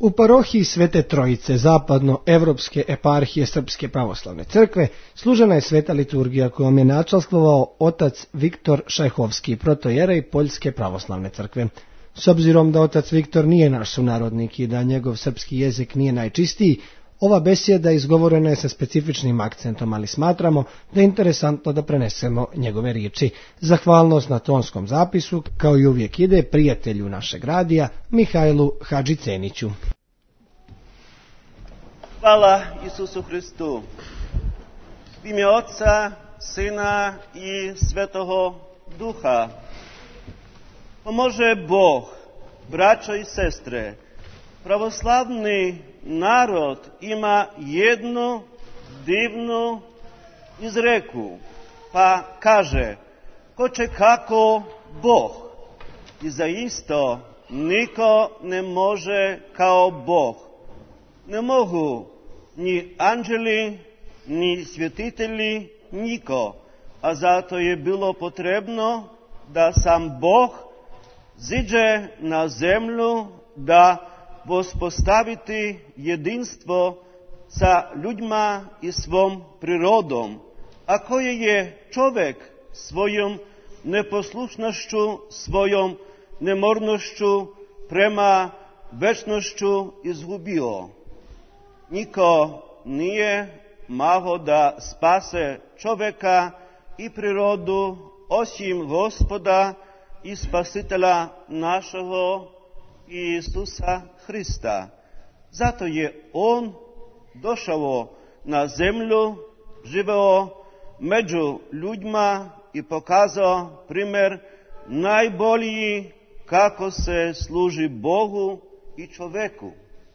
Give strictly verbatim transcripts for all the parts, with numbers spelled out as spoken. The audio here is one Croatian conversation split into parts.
U parohiji Svete Trojice zapadnoevropske eparhije Srpske pravoslavne crkve služena je sveta liturgija kojom je načalstvovao otac Viktor Šajhovski, protojerej Poljske pravoslavne crkve. S obzirom da otac Viktor nije naš sunarodnik i da njegov srpski jezik nije najčistiji, ova besjeda izgovorena je sa specifičnim akcentom, ali smatramo da je interesantno da prenesemo njegove riječi. Zahvalnost na tonskom zapisu, kao i uvijek, ide prijatelju našeg radija, Mihajlu Hadžiceniću. Hvala Isusu Hristu. U ime Otca, Sina i Svetoga Duha. Pomože Bog, braćo i sestre. Pravoslavni narod ima jednu divnu izreku, pa kaže, ko će kako Bog. I zaisto niko ne može kao Bog. Ne mogu ni anđeli, ni svjetitelji, niko, a zato je bilo potrebno da sam Bog ziđe na zemlju da uspostaviti jedinstvo sa ljudima i svom prirodom, a koje je čovjek svojom neposlušnošću, svojom nemornošću prema večnošću izgubio. Niko nije mogao da spase čovjeka i prirodu osim Gospoda i Spasitelja našega Isusa Hrista. Zato je On došao na zemlju, živeo među ljudima i pokazao primjer najbolji kako se služi Bogu i čovjeku.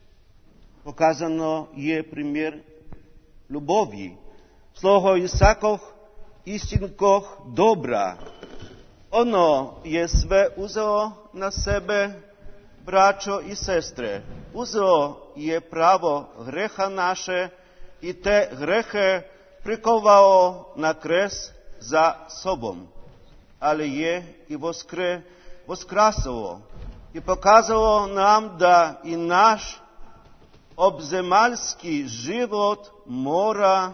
Pokazano je primjer ljubavi, sloho isakog istinkog dobra. Ono je sve uzeo na sebe, braćo i sestre. Uzeo je pravo greha naše i te grehe prikovao na kres za sobom. Ali je i voskre, voskrasao i pokazao nam da i naš obzemaljski život mora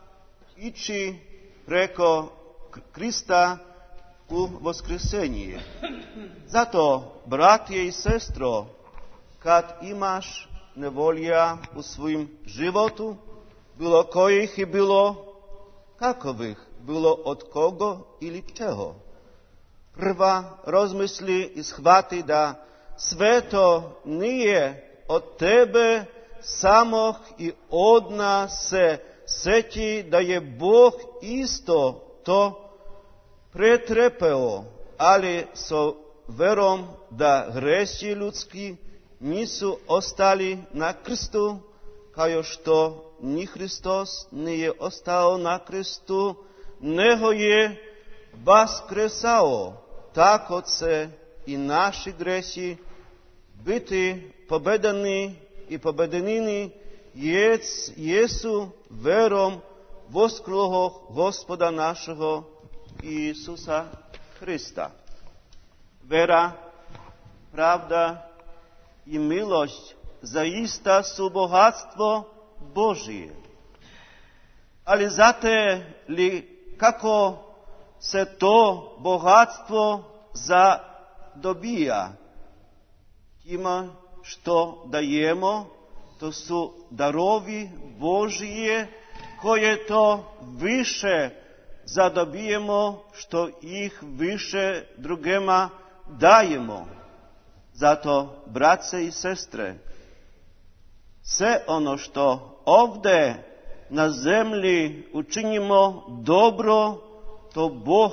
ići preko Krista u voskresenje. Zato, bratje i sestro, kad imaš nevolja u svojim životu, bilo kojih i bilo kakovih, bilo od kogo ili čego, prva razmisli i shvati da sve to nije od tebe samog i od nas se seti da je Bog isto to pretrpeo, ali so verom da gresi ljudski nisu ostali na krstu, kao što ni Hristos nije ostao na krstu, nego je vaskresao, tako će i naši gresi biti pobedani i pobedenini jesu verom voskrlog Gospoda našega Isusa Hrista. Vera, pravda i milost zaista su bogatstvo Božije. Ali znate li kako se to bogatstvo zadobija? Ima što dajemo, to su darovi Božije, koje to više zadobijemo, što ih više drugima dajemo. Zato, braće i sestre, sve ono što ovdje na zemlji učinimo dobro, to Bog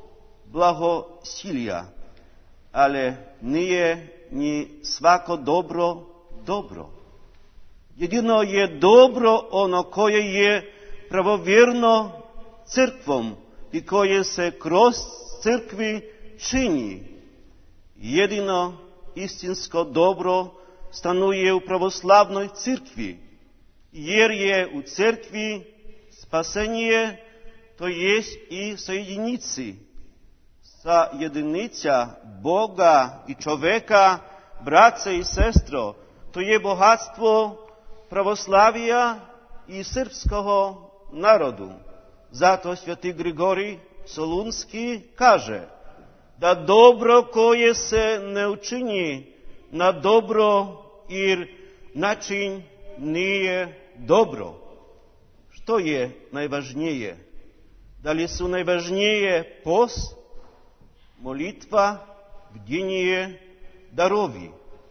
blagosilja, ali nije ni svako dobro dobro. Jedino je dobro ono koje je pravovjerno crkvom i koje se kroz crkvi čini. Jedino istinsko dobro stanuje u pravoslavnoj crkvi, jer je u crkvi spasenje, to jest i sojedinici. Sa jedinica Boga i čovjeka, braće i sestro, to je bohatstvo pravoslavija i srpskого narodu. Zato sveti Grigorij Solunski kaže da dobro koje se ne učini na dobro jer način nije dobro. Što je najvažnije? Da li su najvažnije post, molitva, bdjenje, darovi?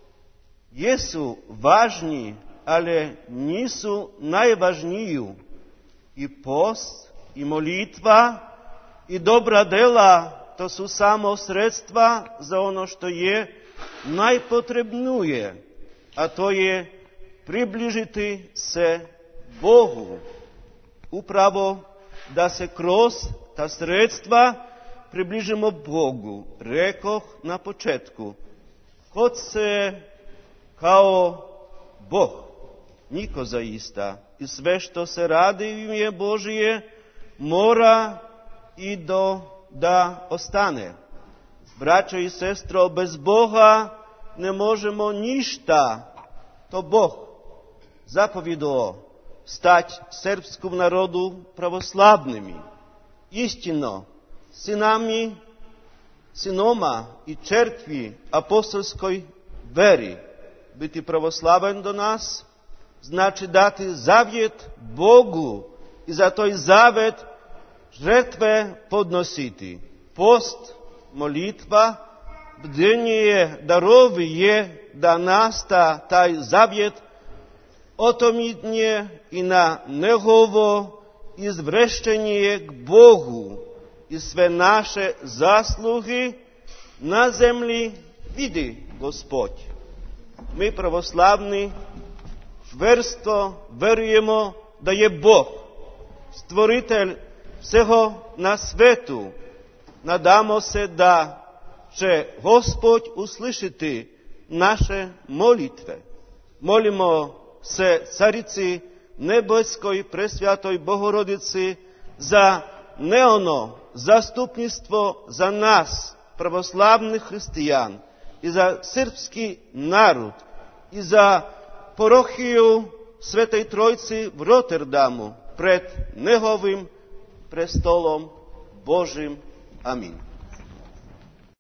Jesu važni, ali nisu najvažniji. I post, i molitva, i dobra dela, to su samo sredstva za ono što je najpotrebnije, a to je približiti se Bogu. Upravo da se kroz ta sredstva približimo Bogu. Rekoh na početku, Hod se kao Bog, niko zaista. I sve što se radi u ime Božije mora i do da ostane. Braćo i sestro, bez Boga ne možemo ništa. To Bog zapovjedao stać srpskom narodu pravoslavnimi. Istino, sinami, sinoma i čerkvi apostolskoj veri. Biti pravoslavan do nas znači dati zavjet Bogu i za toj zavjet žrtve podnositi. Post, molitva, bdjenje, darovi je da nasta taj zavjet otomitnje i na njegovo izvršenje k Bogu i sve naše zasluge na zemlji vidi Gospod. Mi pravoslavni čvrsto verujemo da je Bog stvoritelj svega na svetu. Nadamo se da će Gospod uslišiti naše molitve. Molimo se Carici nebeskoj presvjatoj Bogorodici za neono zastupnictvo za nas, pravoslavnih hristijan, i za srpski narod, i za parohiju Svetej Trojci v Rotterdamu pred njegovim prestolom Božim. Amin.